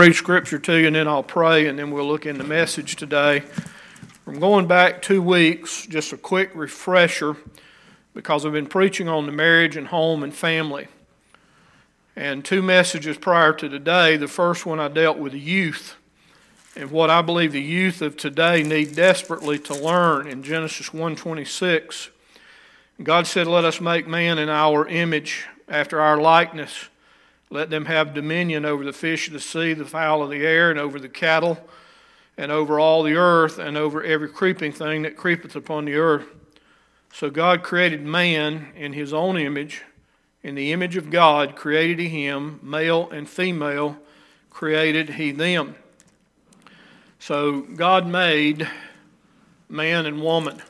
Read scripture to you and then I'll pray and then we'll look in the message today. From going back 2 weeks, just a quick refresher because I've been preaching on the marriage and home and family. And 2 messages prior to today, the first one I dealt with the youth and what I believe the youth of today need desperately to learn in Genesis 1:26. God said, "Let us make man in our image, after our likeness. Let them have dominion over the fish of the sea, the fowl of the air, and over the cattle, and over all the earth, and over every creeping thing that creepeth upon the earth." So God created man in his own image. In the image of God created he him, male and female created he them. So God made man and woman.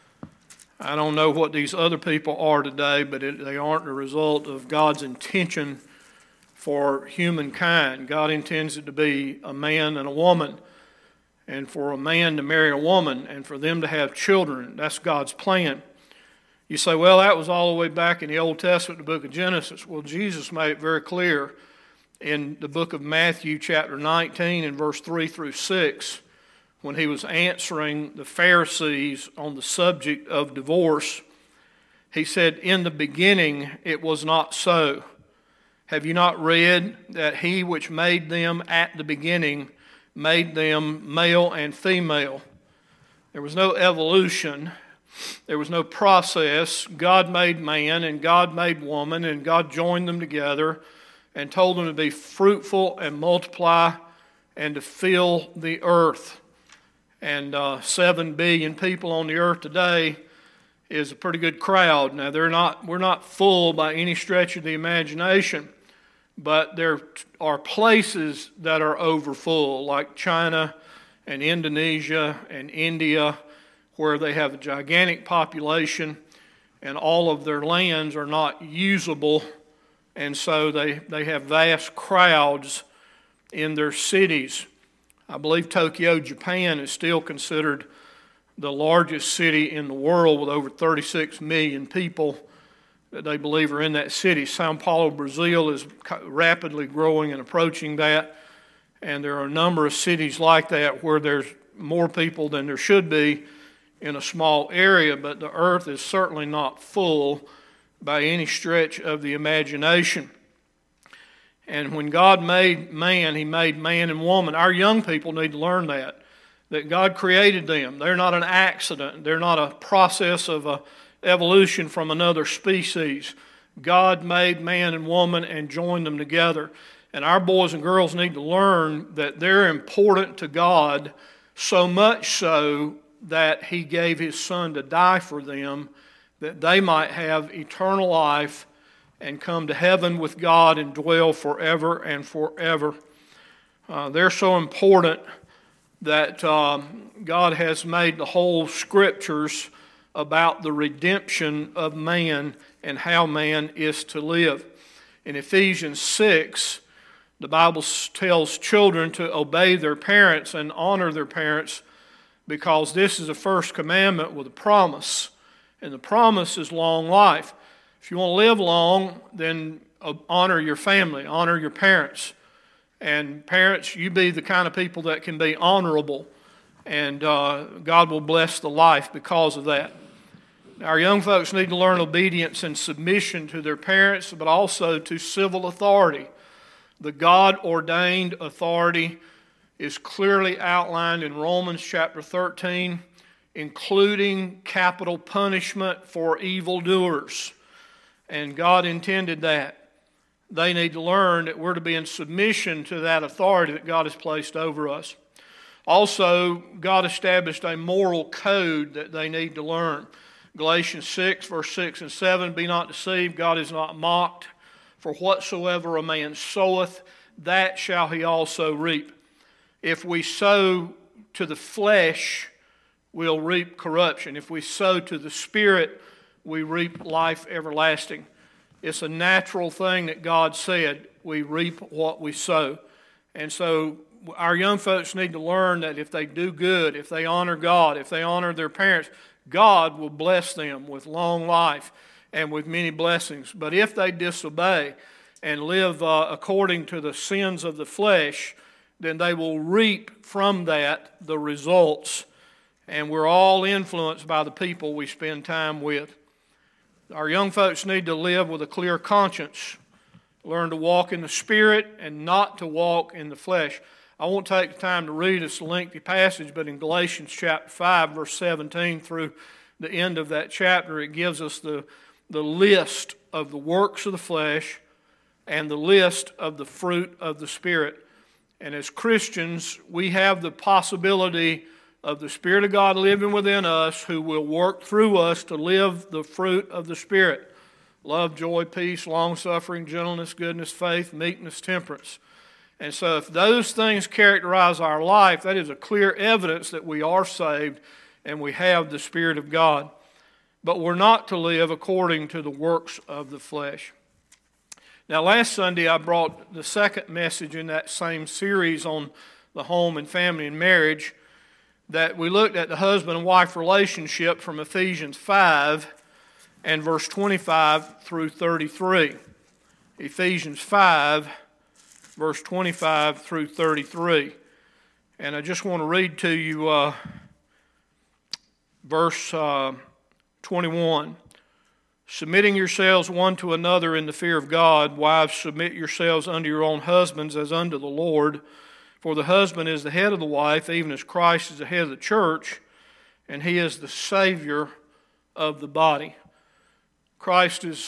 I don't know what these other people are today, but they aren't a result of God's intention for humankind. God intends it to be a man and a woman, and for a man to marry a woman, and for them to have children. That's God's plan. You say, well, that was all the way back in the Old Testament, the book of Genesis. Well, Jesus made it very clear in the book of Matthew, chapter 19, and verse 3 through 6, when he was answering the Pharisees on the subject of divorce. He said, "In the beginning it was not so. Have you not read that he which made them at the beginning made them male and female?" There was no evolution. There was no process. God made man and God made woman, and God joined them together and told them to be fruitful and multiply and to fill the earth. And 7 billion people on the earth today is a pretty good crowd. Now, we're not full by any stretch of the imagination, but there are places that are overfull, like China and Indonesia and India, where they have a gigantic population and all of their lands are not usable, and so they have vast crowds in their cities. I believe Tokyo, Japan is still considered the largest city in the world with over 36 million people that they believe are in that city. Sao Paulo, Brazil is rapidly growing and approaching that, and there are a number of cities like that where there's more people than there should be in a small area, but the earth is certainly not full by any stretch of the imagination. And when God made man, he made man and woman. Our young people need to learn that God created them. They're not an accident. They're not a process of evolution from another species. God made man and woman and joined them together. And our boys and girls need to learn that they're important to God, so much so that he gave his son to die for them, that they might have eternal life and come to heaven with God and dwell forever and forever. They're so important that God has made the whole scriptures about the redemption of man and how man is to live. In Ephesians 6, the Bible tells children to obey their parents and honor their parents because this is the first commandment with a promise, and the promise is long life. If you want to live long, then honor your family, honor your parents. And parents, you be the kind of people that can be honorable, and God will bless the life because of that. Our young folks need to learn obedience and submission to their parents, but also to civil authority. The God-ordained authority is clearly outlined in Romans chapter 13, including capital punishment for evildoers. And God intended that. They need to learn that we're to be in submission to that authority that God has placed over us. Also, God established a moral code that they need to learn. Galatians 6, verse 6 and 7, "Be not deceived, God is not mocked. For whatsoever a man soweth, that shall he also reap. If we sow to the flesh, we'll reap corruption. If we sow to the Spirit, we reap life everlasting." It's a natural thing that God said. We reap what we sow. And so our young folks need to learn that if they do good, if they honor God, if they honor their parents, God will bless them with long life and with many blessings. But if they disobey and live according to the sins of the flesh, then they will reap from that the results. And we're all influenced by the people we spend time with. Our young folks need to live with a clear conscience, learn to walk in the Spirit and not to walk in the flesh. I won't take the time to read this lengthy passage, but in Galatians chapter 5, verse 17 through the end of that chapter, it gives us the list of the works of the flesh and the list of the fruit of the Spirit. And as Christians, we have the possibility of the Spirit of God living within us, who will work through us to live the fruit of the Spirit. Love, joy, peace, long-suffering, gentleness, goodness, faith, meekness, temperance. And so if those things characterize our life, that is a clear evidence that we are saved and we have the Spirit of God. But we're not to live according to the works of the flesh. Now, last Sunday I brought the second message in that same series on the home and family and marriage, that we looked at the husband and wife relationship from Ephesians 5 and verse 25 through 33. Ephesians 5, verse 25 through 33. And I just want to read to you verse 21. Submitting yourselves one to another in the fear of God, wives, submit yourselves unto your own husbands as unto the Lord. For the husband is the head of the wife, even as Christ is the head of the church, and he is the Savior of the body. Christ is,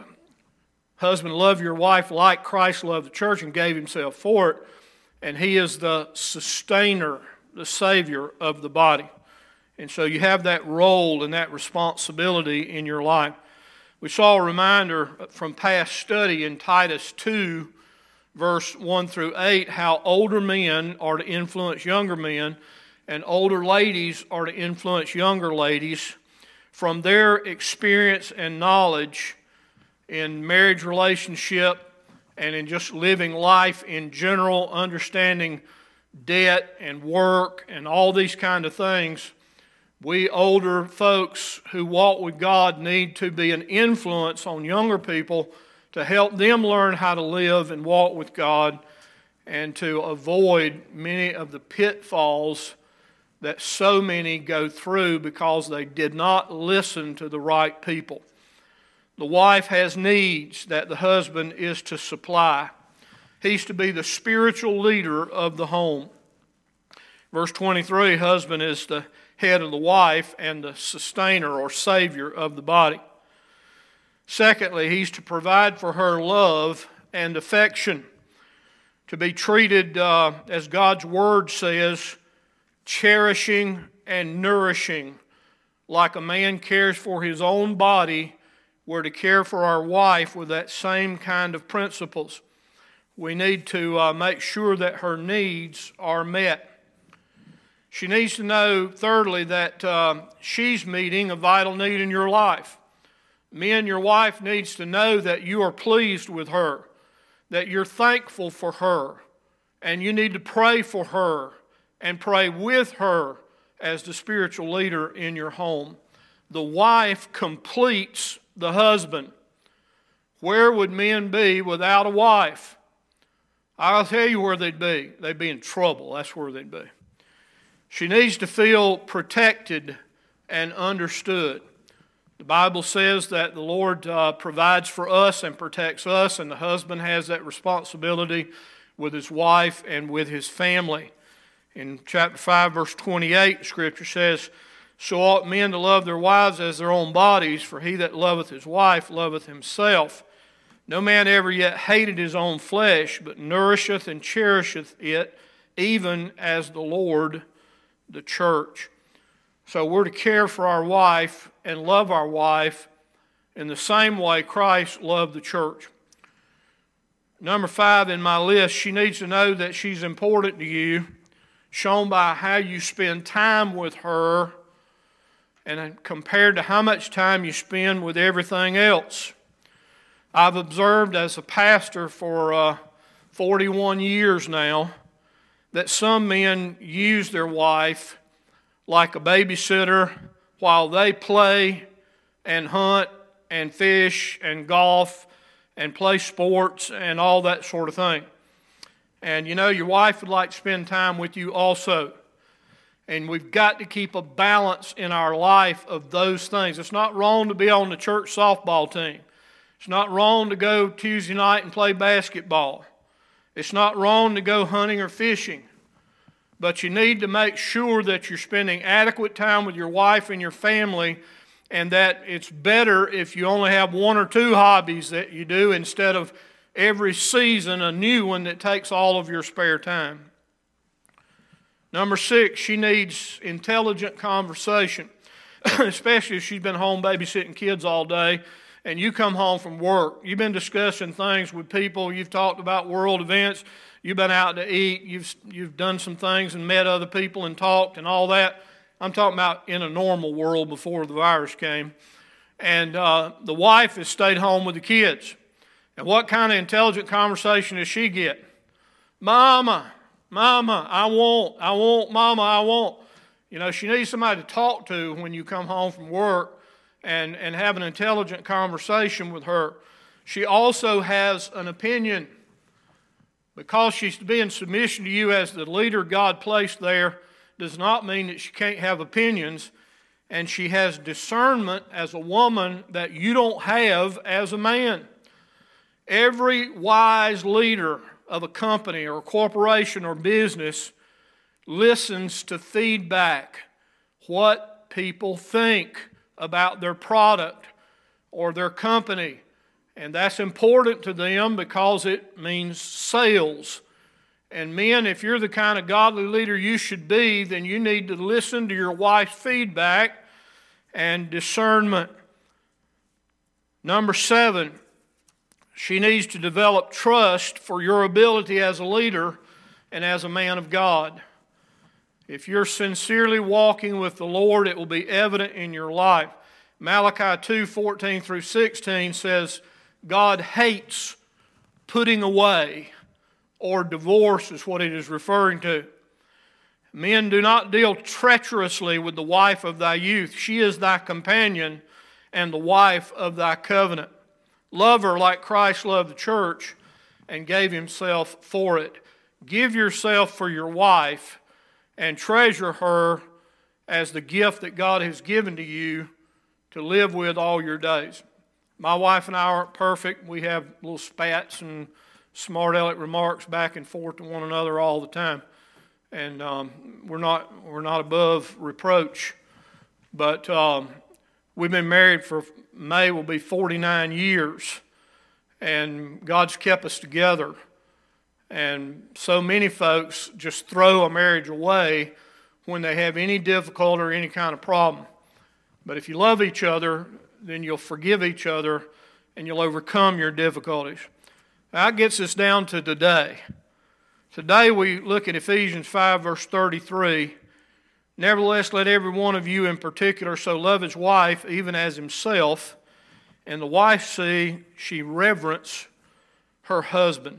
husband, love your wife like Christ loved the church and gave himself for it, and he is the sustainer, the Savior of the body. And so you have that role and that responsibility in your life. We saw a reminder from past study in Titus 2, verse 1 through 8, how older men are to influence younger men and older ladies are to influence younger ladies from their experience and knowledge in marriage relationship and in just living life in general, understanding debt and work and all these kind of things. We older folks who walk with God need to be an influence on younger people to help them learn how to live and walk with God and to avoid many of the pitfalls that so many go through because they did not listen to the right people. The wife has needs that the husband is to supply. He's to be the spiritual leader of the home. Verse 23, husband is the head of the wife and the sustainer or savior of the body. Secondly, he's to provide for her love and affection, to be treated, as God's Word says, cherishing and nourishing. Like a man cares for his own body, we're to care for our wife with that same kind of principles. We need to make sure that her needs are met. She needs to know, thirdly, that she's meeting a vital need in your life. Men, your wife needs to know that you are pleased with her, that you're thankful for her, and you need to pray for her and pray with her as the spiritual leader in your home. The wife completes the husband. Where would men be without a wife? I'll tell you where they'd be. They'd be in trouble. That's where they'd be. She needs to feel protected and understood. The Bible says that the Lord provides for us and protects us, and the husband has that responsibility with his wife and with his family. In chapter 5, verse 28, the Scripture says, "So ought men to love their wives as their own bodies, for he that loveth his wife loveth himself. No man ever yet hated his own flesh, but nourisheth and cherisheth it, even as the Lord the church." So we're to care for our wife and love our wife in the same way Christ loved the church. Number 5 in my list, she needs to know that she's important to you, shown by how you spend time with her and compared to how much time you spend with everything else. I've observed as a pastor for 41 years now that some men use their wife like a babysitter while they play and hunt and fish and golf and play sports and all that sort of thing. And you know, your wife would like to spend time with you also. And we've got to keep a balance in our life of those things. It's not wrong to be on the church softball team. It's not wrong to go Tuesday night and play basketball. It's not wrong to go hunting or fishing. But you need to make sure that you're spending adequate time with your wife and your family, and that it's better if you only have one or two hobbies that you do instead of every season a new one that takes all of your spare time. Number 6, she needs intelligent conversation, especially if she's been home babysitting kids all day and you come home from work. You've been discussing things with people. You've talked about world events. You've been out to eat. You've done some things and met other people and talked and all that. I'm talking about in a normal world before the virus came. And the wife has stayed home with the kids. And what kind of intelligent conversation does she get? Mama, I want, Mama, I want. You know, she needs somebody to talk to when you come home from work and have an intelligent conversation with her. She also has an opinion. Because she's to be in submission to you as the leader God placed there does not mean that she can't have opinions. And she has discernment as a woman that you don't have as a man. Every wise leader of a company or a corporation or business listens to feedback, what people think about their product or their company. And that's important to them because it means sales. And men, if you're the kind of godly leader you should be, then you need to listen to your wife's feedback and discernment. Number 7, she needs to develop trust for your ability as a leader and as a man of God. If you're sincerely walking with the Lord, it will be evident in your life. Malachi 2:14 through 16 says, God hates putting away, or divorce is what it is referring to. Men, do not deal treacherously with the wife of thy youth. She is thy companion and the wife of thy covenant. Love her like Christ loved the church and gave himself for it. Give yourself for your wife and treasure her as the gift that God has given to you to live with all your days. My wife and I aren't perfect. We have little spats and smart aleck remarks back and forth to one another all the time. And we're not above reproach. But we've been married for May will be 49 years. And God's kept us together. And so many folks just throw a marriage away when they have any difficulty or any kind of problem. But if you love each other, then you'll forgive each other and you'll overcome your difficulties. That gets us down to today. Today we look at Ephesians 5 verse 33. Nevertheless, let every one of you in particular so love his wife even as himself, and the wife see she reverence her husband.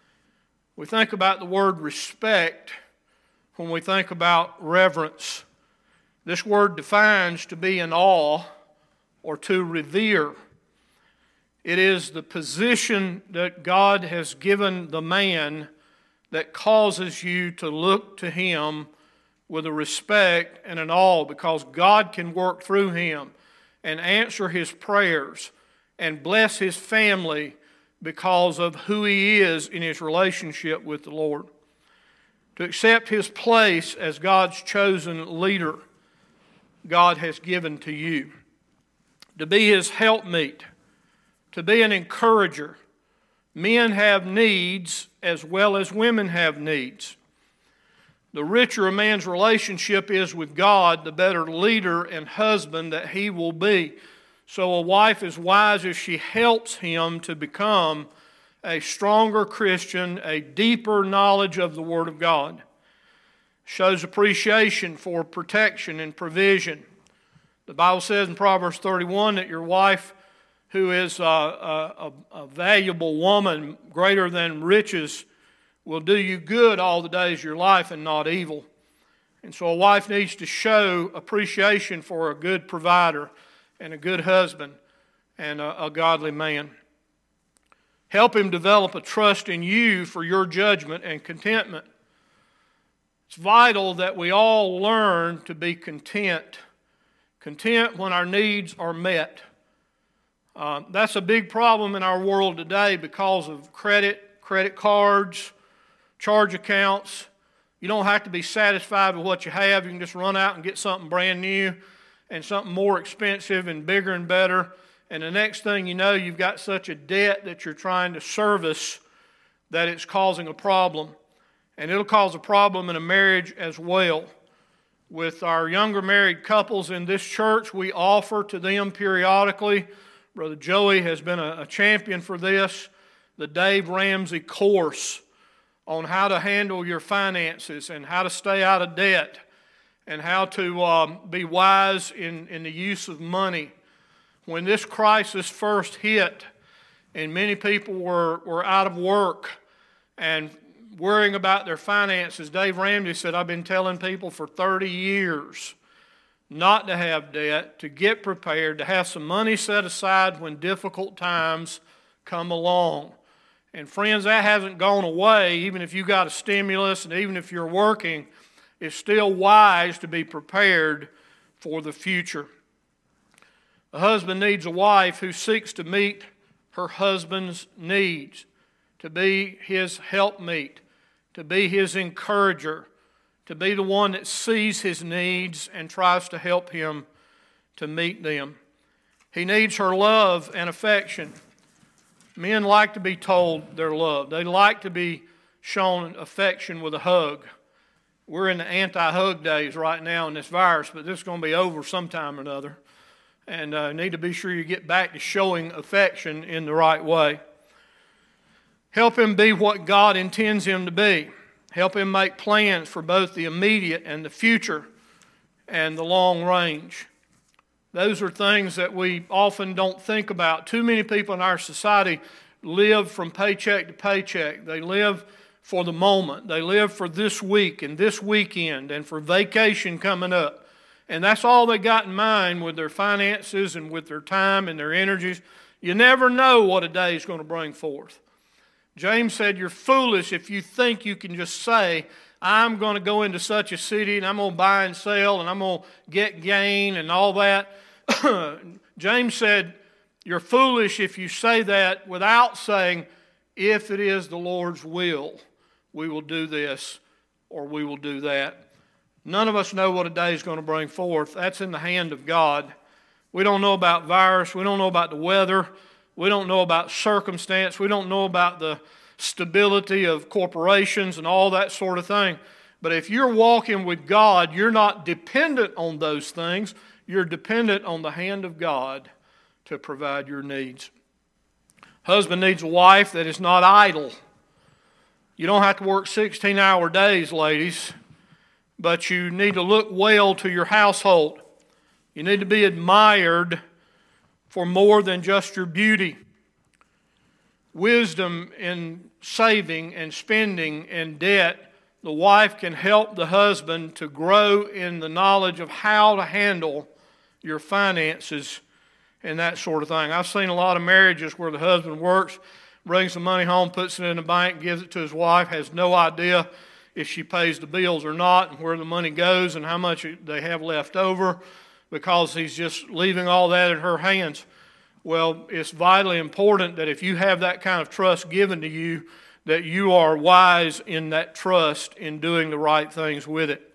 We think about the word respect when we think about reverence. This word defines to be in awe or to revere. It is the position that God has given the man that causes you to look to him with a respect and an awe, because God can work through him and answer his prayers and bless his family because of who he is in his relationship with the Lord. To accept his place as God's chosen leader, God has given to you. To be his helpmeet, to be an encourager. Men have needs as well as women have needs. The richer a man's relationship is with God, the better leader and husband that he will be. So a wife is wise if she helps him to become a stronger Christian, a deeper knowledge of the Word of God. Shows appreciation for protection and provision. The Bible says in Proverbs 31 that your wife, who is a valuable woman, greater than riches, will do you good all the days of your life and not evil. And so a wife needs to show appreciation for a good provider and a good husband and a godly man. Help him develop a trust in you for your judgment and contentment. It's vital that we all learn to be content. Content when our needs are met. That's a big problem in our world today because of credit cards, charge accounts. You don't have to be satisfied with what you have. You can just run out and get something brand new and something more expensive and bigger and better. And the next thing you know, you've got such a debt that you're trying to service that it's causing a problem. And it'll cause a problem in a marriage as well. With our younger married couples in this church, we offer to them periodically. Brother Joey has been a champion for this, the Dave Ramsey course on how to handle your finances and how to stay out of debt and how to be wise in the use of money. When this crisis first hit and many people were out of work and worrying about their finances, Dave Ramsey said, I've been telling people for 30 years not to have debt, to get prepared, to have some money set aside when difficult times come along. And friends, that hasn't gone away. Even if you got a stimulus and even if you're working, it's still wise to be prepared for the future. A husband needs a wife who seeks to meet her husband's needs, to be his helpmeet, to be his encourager, to be the one that sees his needs and tries to help him to meet them. He needs her love and affection. Men like to be told they're loved. They like to be shown affection with a hug. We're in the anti-hug days right now in this virus, but this is going to be over sometime or another. And need to be sure you get back to showing affection in the right way. Help him be what God intends him to be. Help him make plans for both the immediate and the future and the long range. Those are things that we often don't think about. Too many people in our society live from paycheck to paycheck. They live for the moment. They live for this week and this weekend and for vacation coming up. And that's all they got in mind with their finances and with their time and their energies. You never know what a day is going to bring forth. James said, you're foolish if you think you can just say, I'm going to go into such a city and I'm going to buy and sell and I'm going to get gain and all that. James said, you're foolish if you say that without saying, if it is the Lord's will, we will do this or we will do that. None of us know what a day is going to bring forth. That's in the hand of God. We don't know about virus. We don't know about the weather. We don't know about circumstance. We don't know about the stability of corporations and all that sort of thing. But if you're walking with God, you're not dependent on those things. You're dependent on the hand of God to provide your needs. Husband needs a wife that is not idle. You don't have to work 16-hour days, ladies, but you need to look well to your household. You need to be admired for more than just your beauty. Wisdom in saving and spending and debt, the wife can help the husband to grow in the knowledge of how to handle your finances and that sort of thing. I've seen a lot of marriages where the husband works, brings the money home, puts it in the bank, gives it to his wife, has no idea if she pays the bills or not and where the money goes and how much they have left over because he's just leaving all that in her hands. Well, it's vitally important that if you have that kind of trust given to you, that you are wise in that trust in doing the right things with it.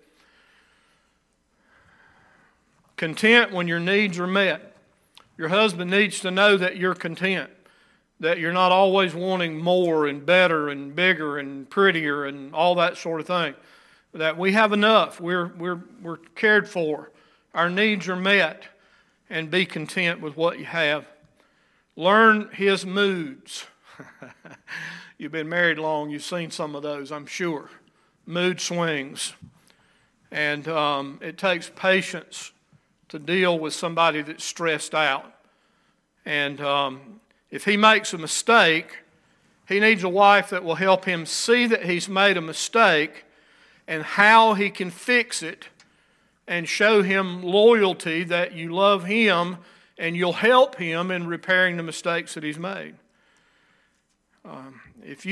Content when your needs are met. Your husband needs to know that you're content, that you're not always wanting more and better and bigger and prettier and all that sort of thing. That we have enough. We're cared for. Our needs are met, and be content with what you have. Learn his moods. You've been married long, you've seen some of those, I'm sure. Mood swings. And it takes patience to deal with somebody that's stressed out. And if he makes a mistake, he needs a wife that will help him see that he's made a mistake and how he can fix it and show him loyalty that you love him and you'll help him in repairing the mistakes that he's made. If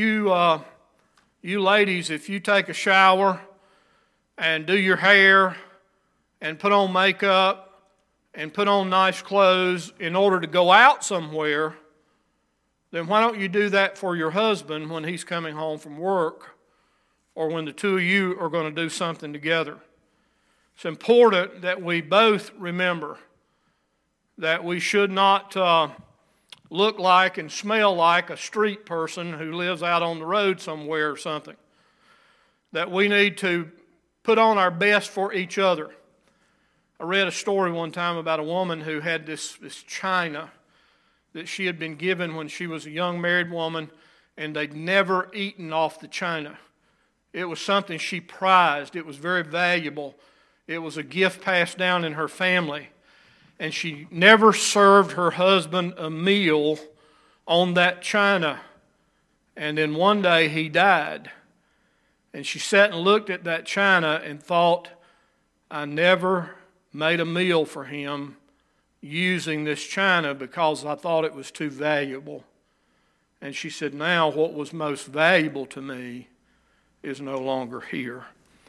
you ladies, if you take a shower and do your hair and put on makeup and put on nice clothes in order to go out somewhere, then why don't you do that for your husband when he's coming home from work or when the two of you are going to do something together? It's important that we both remember that we should not look like and smell like a street person who lives out on the road somewhere or something. That we need to put on our best for each other. I read a story one time about a woman who had this china that she had been given when she was a young married woman, and they'd never eaten off the china. It was something she prized. It was very valuable. It was a gift passed down in her family. And she never served her husband a meal on that china. And then one day he died. And she sat and looked at that china and thought, I never made a meal for him using this china because I thought it was too valuable. And she said, now what was most valuable to me is no longer here.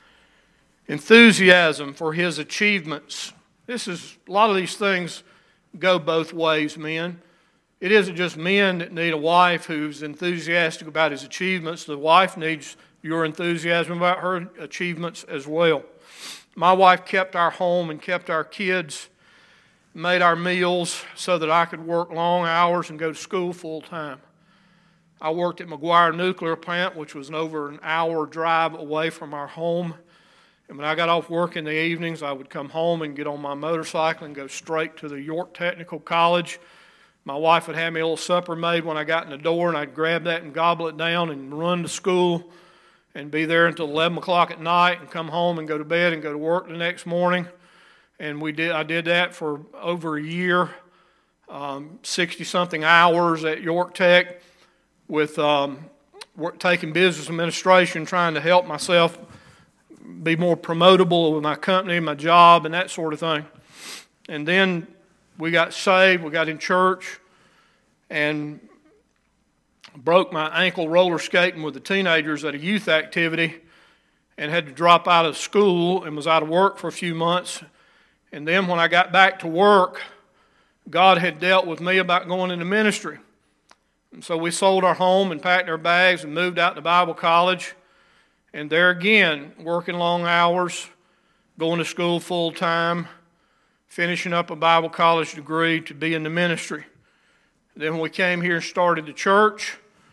Enthusiasm for his achievements. A lot of these things go both ways, men. It isn't just men that need a wife who's enthusiastic about his achievements. The wife needs your enthusiasm about her achievements as well. My wife kept our home and kept our kids, made our meals so that I could work long hours and go to school full time. I worked at McGuire Nuclear Plant, which was over an hour drive away from our home. And when I got off work in the evenings, I would come home and get on my motorcycle and go straight to the York Technical College. My wife would have me a little supper made when I got in the door, and I'd grab that and gobble it down and run to school and be there until 11 o'clock at night and come home and go to bed and go to work the next morning. And I did that for over a year, 60-something hours at York Tech with taking business administration, trying to help myself be more promotable with my company, my job, and that sort of thing. And then we got saved, we got in church, and broke my ankle roller skating with the teenagers at a youth activity and had to drop out of school and was out of work for a few months. And then when I got back to work, God had dealt with me about going into ministry. And so we sold our home and packed our bags and moved out to Bible college. And there again, working long hours, going to school full time, finishing up a Bible college degree to be in the ministry. Then when we came here and started the church,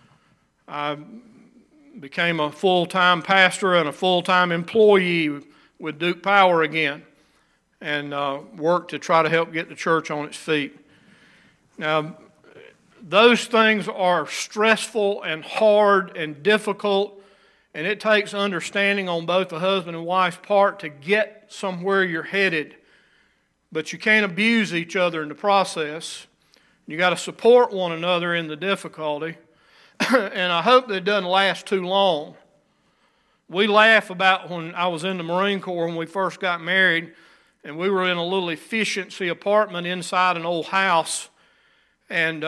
I became a full-time pastor and a full-time employee with Duke Power again, and worked to try to help get the church on its feet. Now, those things are stressful and hard and difficult, and it takes understanding on both the husband and wife's part to get somewhere you're headed. But you can't abuse each other in the process. You got to support one another in the difficulty. And I hope that it doesn't last too long. We laugh about when I was in the Marine Corps when we first got married, and we were in a little efficiency apartment inside an old house, and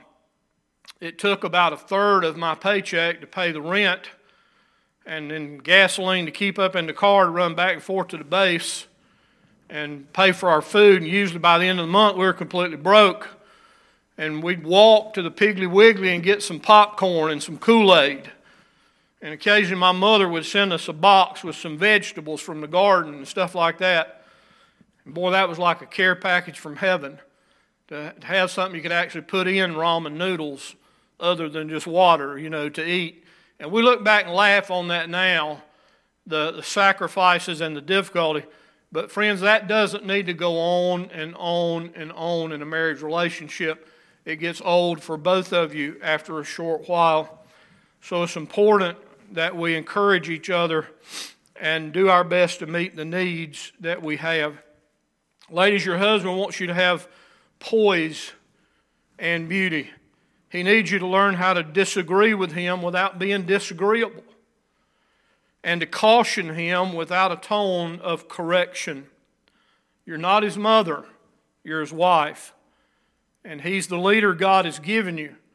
it took about a third of my paycheck to pay the rent and then gasoline to keep up in the car to run back and forth to the base and pay for our food. And usually by the end of the month we were completely broke. And we'd walk to the Piggly Wiggly and get some popcorn and some Kool-Aid. And occasionally my mother would send us a box with some vegetables from the garden and stuff like that. And boy, that was like a care package from heaven, to have something you could actually put in ramen noodles other than just water, to eat. And we look back and laugh on that now, the sacrifices and the difficulty. But friends, that doesn't need to go on and on and on in a marriage relationship. It gets old for both of you after a short while. So it's important that we encourage each other and do our best to meet the needs that we have. Ladies, your husband wants you to have poise and beauty. He needs you to learn how to disagree with him without being disagreeable, and to caution him without a tone of correction. You're not his mother, you're his wife. And he's the leader God has given you.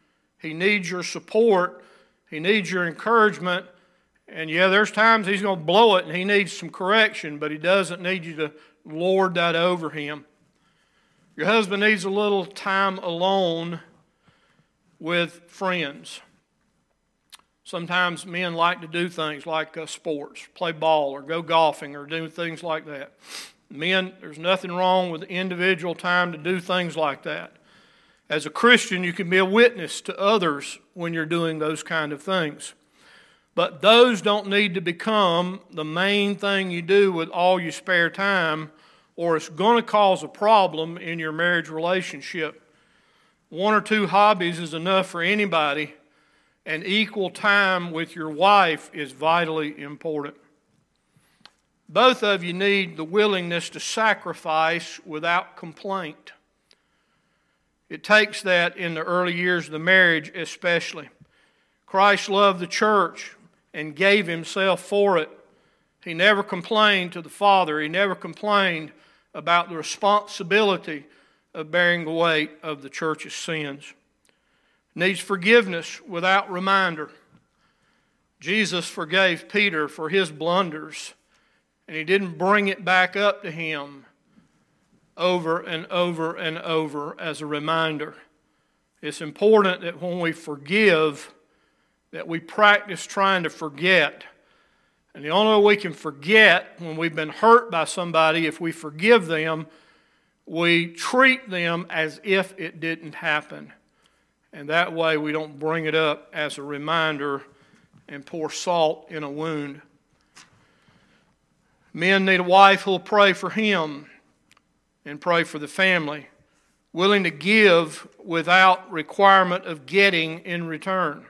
He needs your support. He needs your encouragement. And yeah, there's times he's going to blow it and he needs some correction, but he doesn't need you to lord that over him. Your husband needs a little time alone with friends. Sometimes men like to do things like sports, play ball or go golfing or do things like that. Men, there's nothing wrong with individual time to do things like that. As a Christian, you can be a witness to others when you're doing those kind of things. But those don't need to become the main thing you do with all your spare time, or it's going to cause a problem in your marriage relationship. One or two hobbies is enough for anybody, and equal time with your wife is vitally important. Both of you need the willingness to sacrifice without complaint. It takes that in the early years of the marriage especially. Christ loved the church and gave himself for it. He never complained to the Father. He never complained about the responsibility of bearing the weight of the church's sins. Needs forgiveness without reminder. Jesus forgave Peter for his blunders, and he didn't bring it back up to him over and over and over as a reminder. It's important that when we forgive, that we practice trying to forget. And the only way we can forget when we've been hurt by somebody, if we forgive them, we treat them as if it didn't happen. And that way we don't bring it up as a reminder and pour salt in a wound. Men need a wife who will pray for him and pray for the family, willing to give without requirement of getting in return.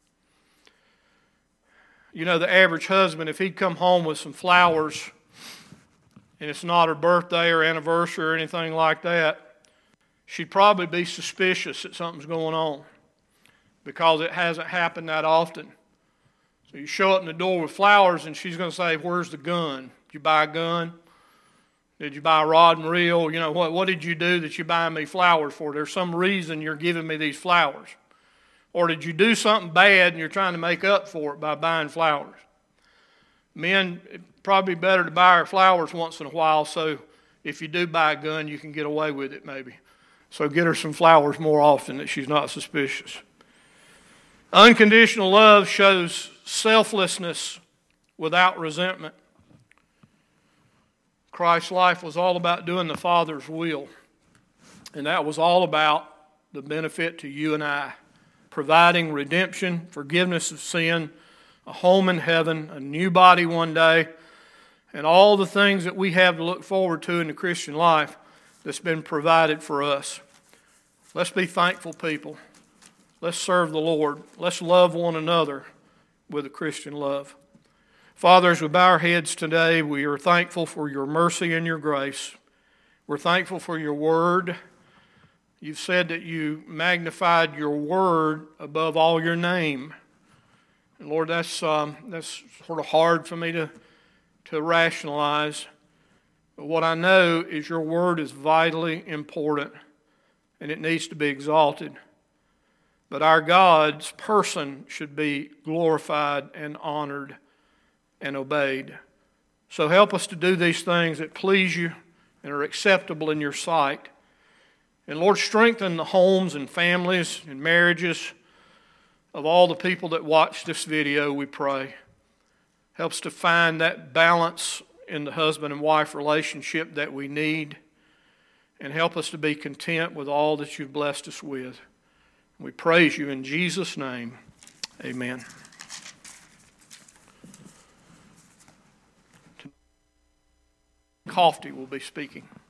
You know, the average husband, if he'd come home with some flowers and it's not her birthday or anniversary or anything like that, she'd probably be suspicious that something's going on because it hasn't happened that often. So you show up in the door with flowers and she's going to say, "Where's the gun? Did you buy a gun? Did you buy a rod and reel? You know, what did you do that you're buying me flowers for? There's some reason you're giving me these flowers. Or did you do something bad and you're trying to make up for it by buying flowers?" Men, it's probably better to buy her flowers once in a while, so if you do buy a gun, you can get away with it maybe. So get her some flowers more often that she's not suspicious. Unconditional love shows selflessness without resentment. Christ's life was all about doing the Father's will. And that was all about the benefit to you and I. Providing redemption, forgiveness of sin, a home in heaven, a new body one day, and all the things that we have to look forward to in the Christian life that's been provided for us. Let's be thankful people. Let's serve the Lord. Let's love one another with a Christian love. Father, as we bow our heads today, we are thankful for your mercy and your grace. We're thankful for your word. You've said that you magnified your word above all your name. And Lord, that's sort of hard for me to rationalize. But what I know is your word is vitally important and it needs to be exalted. But our God's person should be glorified and honored and obeyed. So help us to do these things that please you and are acceptable in your sight. And Lord, strengthen the homes and families and marriages of all the people that watch this video, we pray. Help us to find that balance in the husband and wife relationship that we need. And help us to be content with all that you've blessed us with. We praise you in Jesus' name. Amen. Coffey will be speaking.